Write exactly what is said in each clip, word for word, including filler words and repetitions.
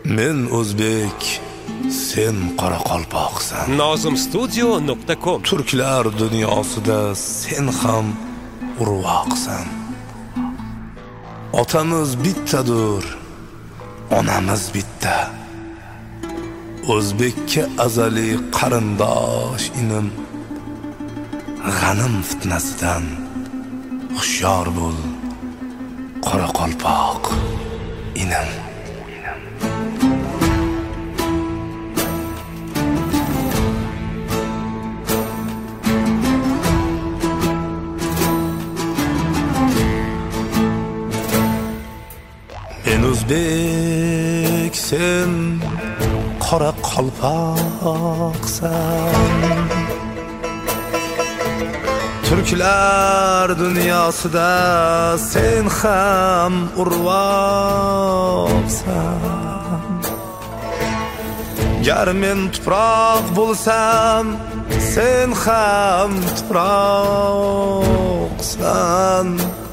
Men o'zbek, sen qoraqalpoqsan. nozim studio nuqta com. Turklar dunyosida sen ham urvoqsan. Otamiz bittadir, onamiz bitta. O'zbekka azali qarindosh inim. G'anim fitnasidan hushyor bo'l, qoraqalpoq inim. Men o'zbek, sen qoraqalpoqsan. Turklar dunyosida sen ham urvoqsan. Gar men tuproq bo'lsam, sen ham tuproqsan.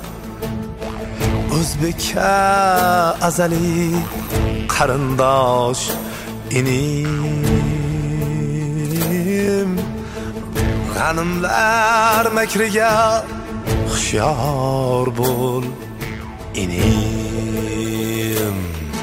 O'zbekka azali qarindosh inim. G'animlar makriga hushyor bo'l inim.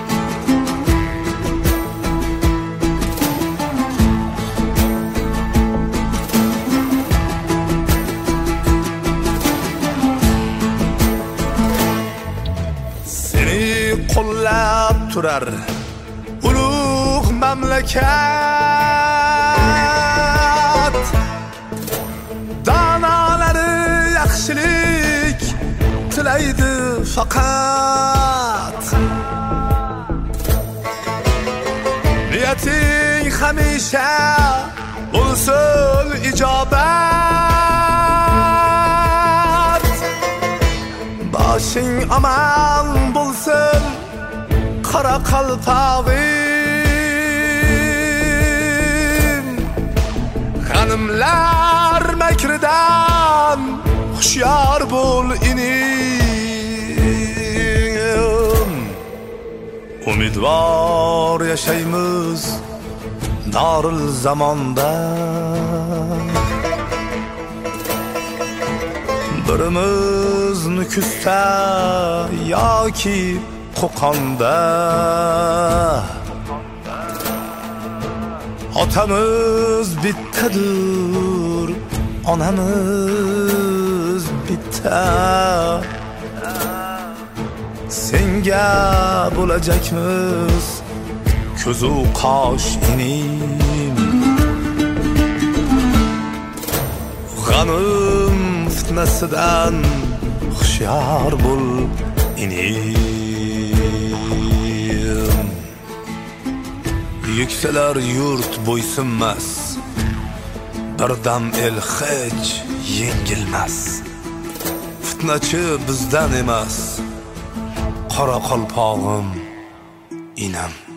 Seni qo'llab turar ulug' mamlakat. Danalari yaxshilik tilaydi faqat. Niyating hamisha bo'lsin ijobat. Boshing aman bo'lsin qoraqalpog'im. G'animlar makridan hushyor bo'l inim. Umidvor yashaymiz dorul zamonda. Birimiz Nukusda yoki Qo'qonda. Otamiz bittadir, onamiz bitta. Senga bo'lajakmiz ko'zu qosh inim. G'anim fitnasidan hushyor bo'l inim. Yuksalar yurt bo'ysunmas, birdam el hech yengilmas. Fitnachi bizdan emas, qoraqalpog'im inam.